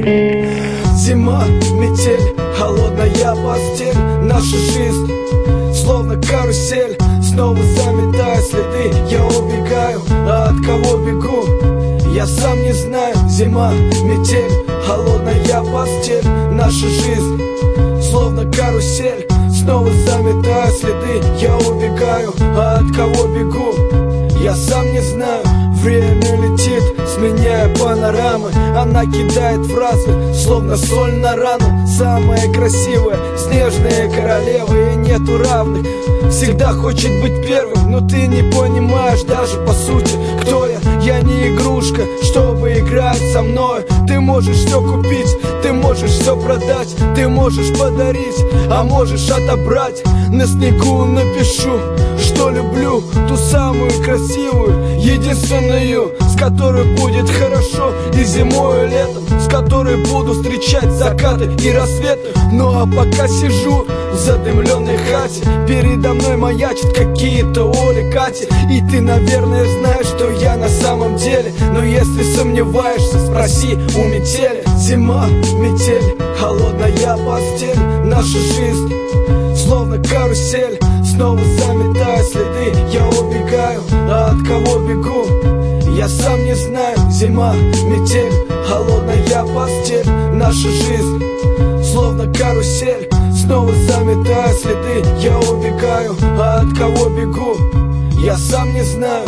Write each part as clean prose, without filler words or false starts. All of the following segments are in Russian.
Зима, метель, холодная постель. Наша жизнь словно карусель, снова заметая следы. Я убегаю, а от кого бегу, я сам не знаю. Зима, метель, холодная постель. Наша жизнь словно карусель, снова заметая следы. Я убегаю, а от кого бегу, я сам не знаю. Время летит, сменяя панорамы. Она кидает фразы, словно соль на рану. Самая красивая, снежная королева, и нету равных. Всегда хочет быть первым, но ты не понимаешь даже по сути, кто я. Я не игрушка, чтобы играть со мной. Ты можешь все купить, ты можешь все продать, ты можешь подарить, а можешь отобрать. На снегу напишу, что люблю, ту самую красивую, единственную, с которой будет хорошо и зимой, и летом, с которой буду встречать закаты и рассветы. Ну а пока сижу в задымленной хате, передо мной маячат какие-то Оли, Кати. И ты, наверное, знаешь, что я на самом деле, но если сомневаешься, спроси у метели. Зима, метель, холодная постель. Наша жизнь словно карусель, снова заметая следы. Я убегаю, а от кого бегу, я сам не знаю. Зима, метель, холодная постель. Наша жизнь словно карусель, снова заметая следы. Я убегаю, а от кого бегу, я сам не знаю.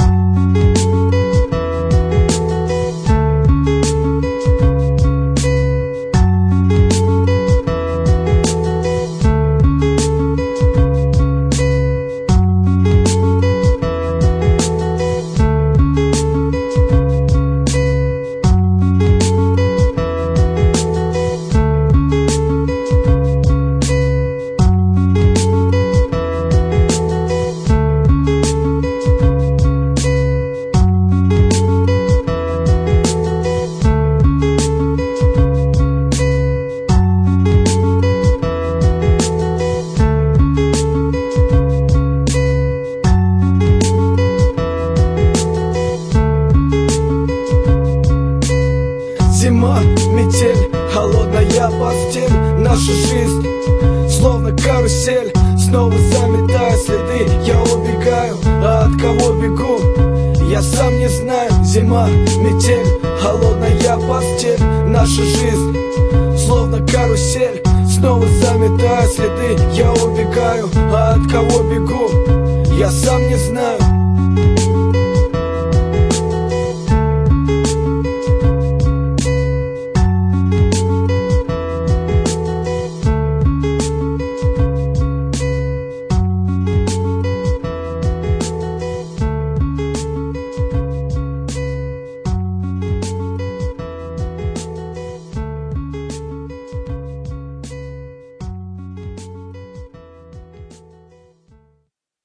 Зима, метель, холодная постель. Наша жизнь словно карусель, снова заметая следы. Я убегаю, а от кого бегу, я сам не знаю. Зима, метель, холодная постель. Наша жизнь словно карусель, снова заметая следы. Я убегаю, а от кого бегу, я сам не знаю.